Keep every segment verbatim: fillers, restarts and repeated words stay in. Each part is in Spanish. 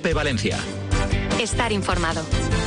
COPE Valencia. Estar informado.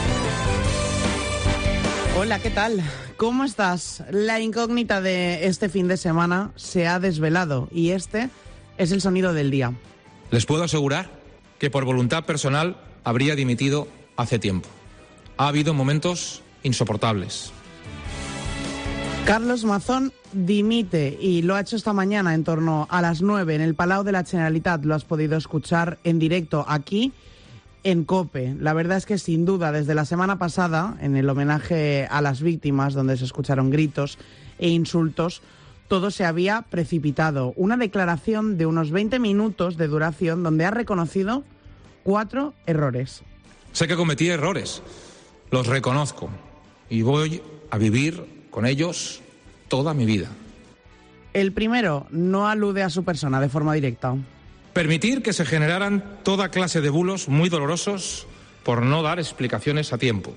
Hola, ¿qué tal? ¿Cómo estás? La incógnita de este fin de semana se ha desvelado y este es el sonido del día. Les puedo asegurar que por voluntad personal habría dimitido hace tiempo. Ha habido momentos insoportables. Carlos Mazón dimite y lo ha hecho esta mañana en torno a las nueve en el Palau de la Generalitat. Lo has podido escuchar en directo aquí en COPE. La verdad es que sin duda desde la semana pasada, en el homenaje a las víctimas, donde se escucharon gritos e insultos, todo se había precipitado. Una declaración de unos veinte minutos de duración donde ha reconocido cuatro errores. Sé que cometí errores, los reconozco y voy a vivir con ellos toda mi vida. El primero no alude a su persona de forma directa. Permitir que se generaran toda clase de bulos muy dolorosos por no dar explicaciones a tiempo.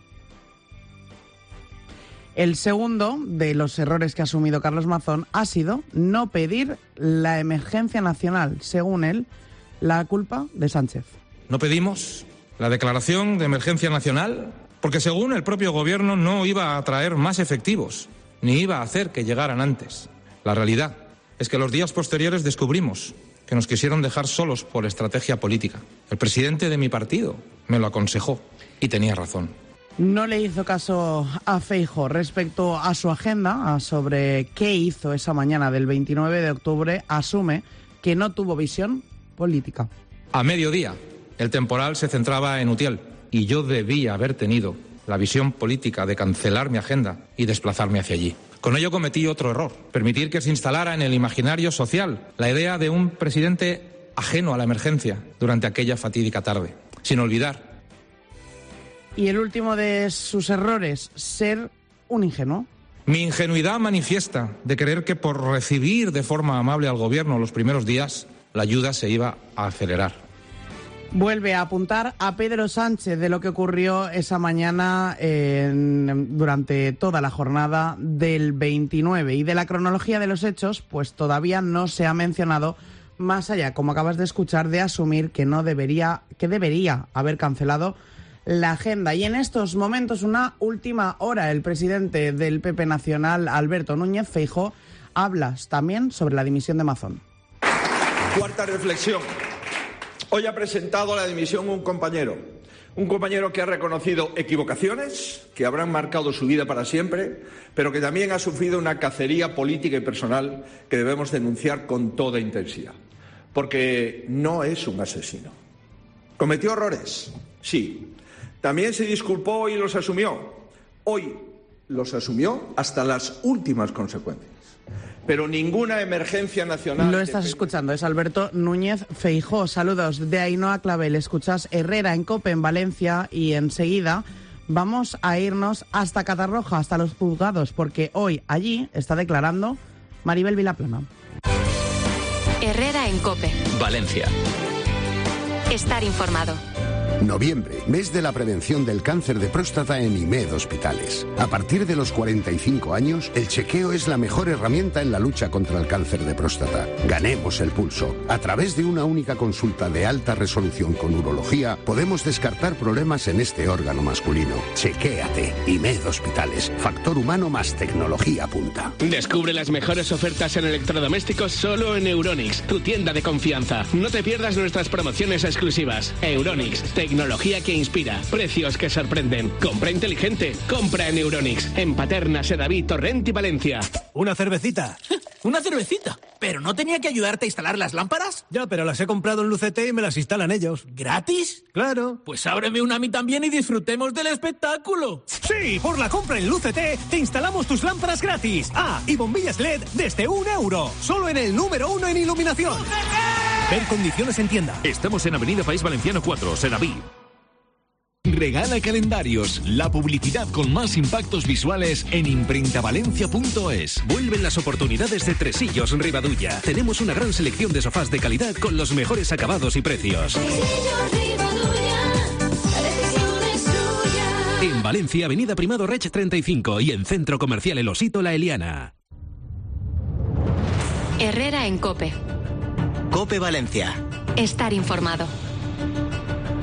El segundo de los errores que ha asumido Carlos Mazón ha sido no pedir la emergencia nacional, según él, la culpa de Sánchez. No pedimos la declaración de emergencia nacional porque, según el propio gobierno, no iba a traer más efectivos, ni iba a hacer que llegaran antes. La realidad es que los días posteriores descubrimos que nos quisieron dejar solos por estrategia política. El presidente de mi partido me lo aconsejó y tenía razón. No le hizo caso a Feijóo respecto a su agenda, a sobre qué hizo esa mañana del veintinueve de octubre. Asume que no tuvo visión política. A mediodía, el temporal se centraba en Utiel y yo debía haber tenido la visión política de cancelar mi agenda y desplazarme hacia allí. Con ello cometí otro error, permitir que se instalara en el imaginario social la idea de un presidente ajeno a la emergencia durante aquella fatídica tarde, sin olvidar. Y el último de sus errores, ser un ingenuo. Mi ingenuidad manifiesta de creer que por recibir de forma amable al gobierno los primeros días, la ayuda se iba a acelerar. Vuelve a apuntar a Pedro Sánchez de lo que ocurrió esa mañana en, durante toda la jornada del veintinueve. Y de la cronología de los hechos, pues todavía no se ha mencionado, más allá, como acabas de escuchar, de asumir que no debería, que debería haber cancelado la agenda. Y en estos momentos, una última hora, el presidente del P P Nacional, Alberto Núñez Feijóo, habla también sobre la dimisión de Mazón. Cuarta reflexión. Hoy ha presentado la dimisión un compañero, un compañero que ha reconocido equivocaciones, que habrán marcado su vida para siempre, pero que también ha sufrido una cacería política y personal que debemos denunciar con toda intensidad, porque no es un asesino. ¿Cometió errores? Sí. También se disculpó y los asumió. Hoy los asumió hasta las últimas consecuencias. Pero ninguna emergencia nacional... Lo estás escuchando, es Alberto Núñez Feijóo. Saludos de Ainhoa Clavel. Escuchas Herrera en COPE en Valencia y enseguida vamos a irnos hasta Catarroja, hasta los juzgados, porque hoy allí está declarando Maribel Vilaplana. Herrera en COPE. Valencia. Estar informado. Noviembre, mes de la prevención del cáncer de próstata en I M E D Hospitales. A partir de los cuarenta y cinco años, el chequeo es la mejor herramienta en la lucha contra el cáncer de próstata. Ganemos el pulso. A través de una única consulta de alta resolución con urología, podemos descartar problemas en este órgano masculino. Chequéate. I M E D Hospitales. Factor humano más tecnología punta. Descubre las mejores ofertas en electrodomésticos solo en Euronics, tu tienda de confianza. No te pierdas nuestras promociones exclusivas. Euronics. Tecnología que inspira, precios que sorprenden. Compra inteligente, compra en Euronics. En Paterna, Sedaví, Torrent y Valencia. ¿Una cervecita? ¿Una cervecita? ¿Pero no tenía que ayudarte a instalar las lámparas? Ya, pero las he comprado en Lucete y me las instalan ellos. ¿Gratis? Claro. Pues ábreme una a mí también y disfrutemos del espectáculo. Sí, por la compra en Lucete te instalamos tus lámparas gratis. Ah, y bombillas L E D desde un euro. Solo en el número uno en iluminación. ¡Lucete! Ver condiciones en tienda. Estamos en Avenida País Valenciano cuatro, Sedaví. Regala calendarios, la publicidad con más impactos visuales en imprintavalencia punto es. Vuelven las oportunidades de Tresillos Rivadulla. Tenemos una gran selección de sofás de calidad con los mejores acabados y precios. En Valencia, Avenida Primado Rech treinta y cinco y en Centro Comercial El Osito La Eliana. Herrera en COPE. COPE Valencia. Estar informado.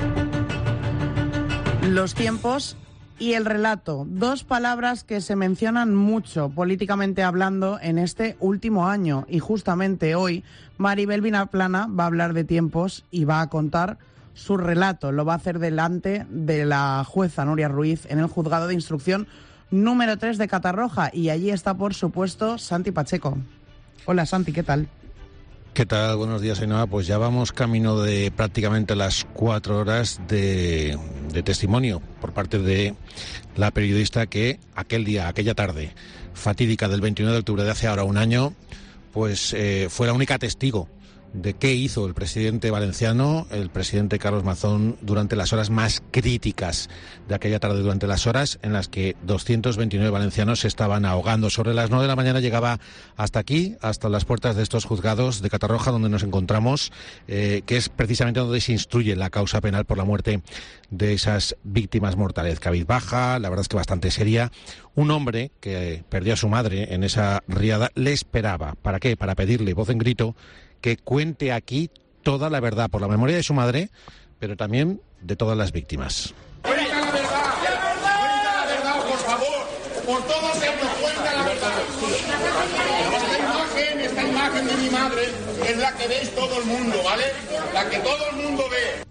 Los tiempos y el relato, dos palabras que se mencionan mucho políticamente hablando en este último año, y justamente hoy Maribel Vilaplana va a hablar de tiempos y va a contar su relato. Lo va a hacer delante de la jueza Nuria Ruiz en el juzgado de instrucción número tres de Catarroja, y allí está, por supuesto, Santi Pacheco. Hola Santi, ¿qué tal? ¿Qué tal? Buenos días, Ainhoa. Pues ya vamos camino de prácticamente las cuatro horas de, de testimonio por parte de la periodista que aquel día, aquella tarde fatídica del veintiuno de octubre de hace ahora un año, pues eh, fue la única testigo de qué hizo el presidente valenciano, el presidente Carlos Mazón, durante las horas más críticas de aquella tarde, durante las horas en las que doscientos veintinueve valencianos se estaban ahogando. Sobre las nueve de la mañana llegaba hasta aquí, hasta las puertas de estos juzgados de Catarroja, donde nos encontramos, eh, que es precisamente donde se instruye la causa penal por la muerte de esas víctimas mortales. Cabizbaja, la verdad es que bastante seria. Un hombre que perdió a su madre en esa riada le esperaba. ¿Para qué? Para pedirle voz en grito que cuente aquí toda la verdad por la memoria de su madre, pero también de todas las víctimas. ¡Cuenta la verdad! ¡Cuenta la verdad, por favor! ¡Por todos ellos, cuenta la verdad! Esta imagen, esta imagen de mi madre es la que veis todo el mundo, ¿vale? La que todo el mundo ve.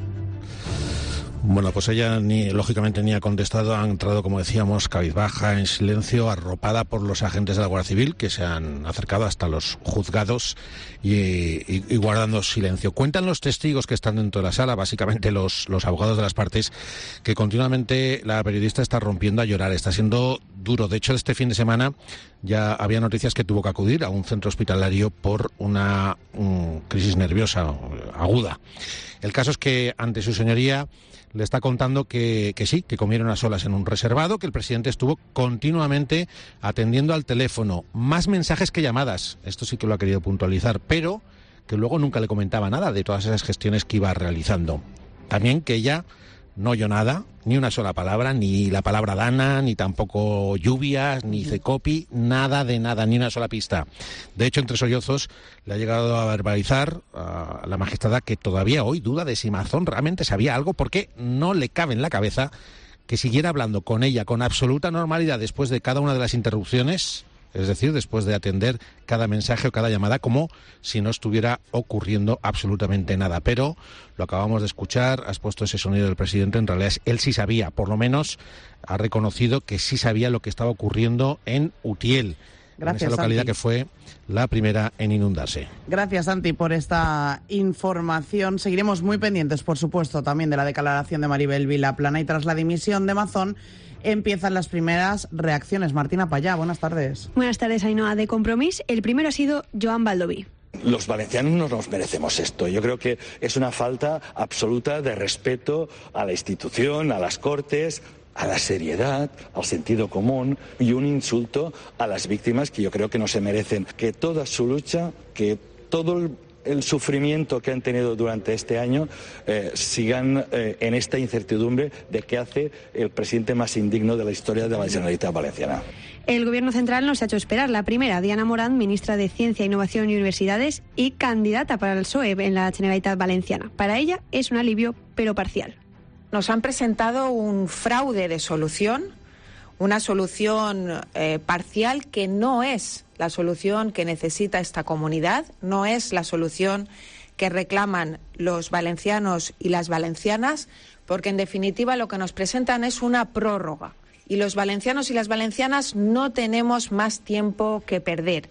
Bueno, pues ella ni lógicamente ni ha contestado, ha entrado, como decíamos, cabizbaja, en silencio, arropada por los agentes de la Guardia Civil que se han acercado hasta los juzgados y, y, y guardando silencio. Cuentan los testigos que están dentro de la sala, básicamente los, los abogados de las partes, que continuamente la periodista está rompiendo a llorar, está siendo duro. De hecho, este fin de semana ya había noticias que tuvo que acudir a un centro hospitalario por una um, crisis nerviosa aguda. El caso es que ante su señoría le está contando que, que sí, que comieron a solas en un reservado, que el presidente estuvo continuamente atendiendo al teléfono, más mensajes que llamadas, esto sí que lo ha querido puntualizar, pero que luego nunca le comentaba nada de todas esas gestiones que iba realizando. También que ella no oyó nada, ni una sola palabra, ni la palabra Dana, ni tampoco lluvias, ni Cecopi, nada de nada, ni una sola pista. De hecho, entre sollozos, le ha llegado a verbalizar a la magistrada que todavía hoy duda de si Mazón realmente sabía algo, porque no le cabe en la cabeza que siguiera hablando con ella con absoluta normalidad después de cada una de las interrupciones, es decir, después de atender cada mensaje o cada llamada, como si no estuviera ocurriendo absolutamente nada. Pero lo acabamos de escuchar, has puesto ese sonido del presidente, en realidad él sí sabía, por lo menos ha reconocido que sí sabía lo que estaba ocurriendo en Utiel, Gracias, en esa localidad, Santi, que fue la primera en inundarse. Gracias, Santi, por esta información. Seguiremos muy pendientes, por supuesto, también de la declaración de Maribel Vilaplana, y tras la dimisión de Mazón empiezan las primeras reacciones. Martina Payá, buenas tardes. Buenas tardes, Ainhoa. De Compromís, el primero ha sido Joan Baldoví. Los valencianos no nos merecemos esto. Yo creo que es una falta absoluta de respeto a la institución, a las Cortes, a la seriedad, al sentido común, y un insulto a las víctimas que yo creo que no se merecen. Que toda su lucha, que todo el el sufrimiento que han tenido durante este año eh, sigan eh, en esta incertidumbre de qué hace el presidente más indigno de la historia de la Generalitat Valenciana. El Gobierno central nos ha hecho esperar. La primera, Diana Morant, ministra de Ciencia, Innovación y Universidades y candidata para el P S O E en la Generalitat Valenciana. Para ella es un alivio, pero parcial. Nos han presentado un fraude de solución, una solución eh, parcial que no es la solución que necesita esta comunidad, no es la solución que reclaman los valencianos y las valencianas, porque en definitiva lo que nos presentan es una prórroga. Y los valencianos y las valencianas no tenemos más tiempo que perder.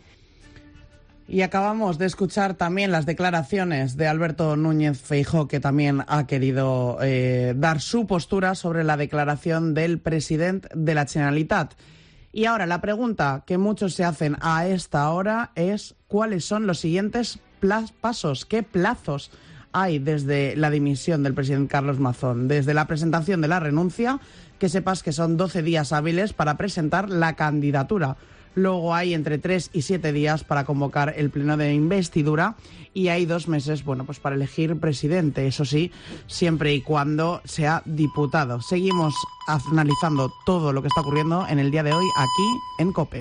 Y acabamos de escuchar también las declaraciones de Alberto Núñez Feijóo, que también ha querido eh, dar su postura sobre la declaración del presidente de la Generalitat. Y ahora la pregunta que muchos se hacen a esta hora es ¿cuáles son los siguientes pasos? ¿Qué plazos hay desde la dimisión del presidente Carlos Mazón? Desde la presentación de la renuncia, que sepas que son doce días hábiles para presentar la candidatura. Luego hay entre tres y siete días para convocar el pleno de investidura y hay dos meses, bueno, pues para elegir presidente, eso sí, siempre y cuando sea diputado. Seguimos analizando todo lo que está ocurriendo en el día de hoy aquí en COPE.